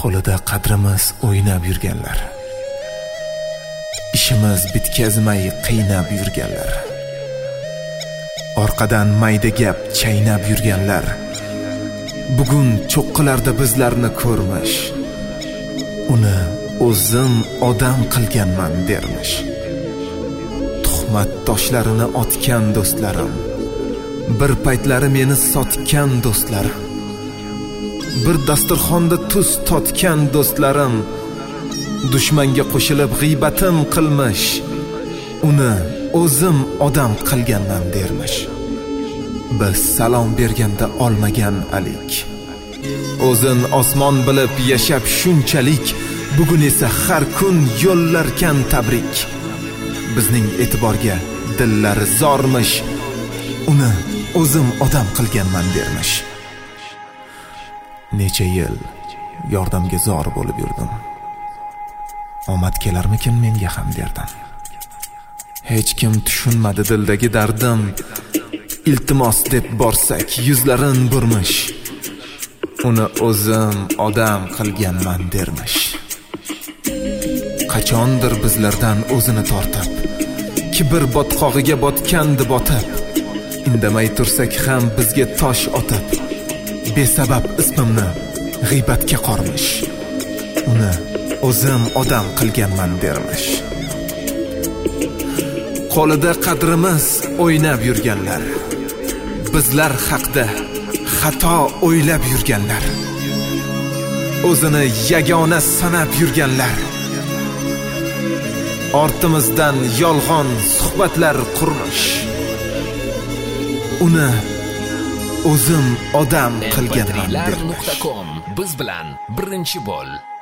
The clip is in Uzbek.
Qo'lida qadrimiz o'ynab yurganlar, ishimiz bitkazmay qiynab yurganlar, orqadan mayda gap chaynab yurganlar, bugun cho'qqilarda bizlarni ko'rmish, uni o'zim odam qilganman dermish. Tuhmat toshlarini otgan do'stlarim, bir paytlari meni sotgan do'stlarim, bir dasturxonda tuz totgan do'stlarim, dushmanga qo'shilib g'iybatim qilmish, uni o'zim odam qilganman dermish. Biz salom berganda olmagan alik, o'zin osmon bilib yashab shunchalik, bugun esa har kun yo'llarkan tabrik. Bizning e'tiborga dillari zormish, uni o'zim odam qilganman dermish. Necha yil yordamga zor bo'lib yurdim, omad kelarmikin menga ham derdim. Hech kim tushunmadi dildagi dardim, iltimos deb borsak yuzlarin burmish, uni o'zim odam qilganman dermish. Qachondir bizlardan o'zini tortib, kibr botqog'iga botgandi botib, indamay tursak ham bizga tosh otib, besabab ismimni g'iybatga qormish, uni o'zim odam qilganman dermish. Qo'lida qadrimiz o'ynab yurganlar, bizlar haqda xato o'ylab yurganlar, o'zini yagona sanab yurganlar, ortimizdan yolg'on suhbatlar qurmish, uni o'zim odam qilganman dermish. mp3.com biz bilan birinchi bo'l.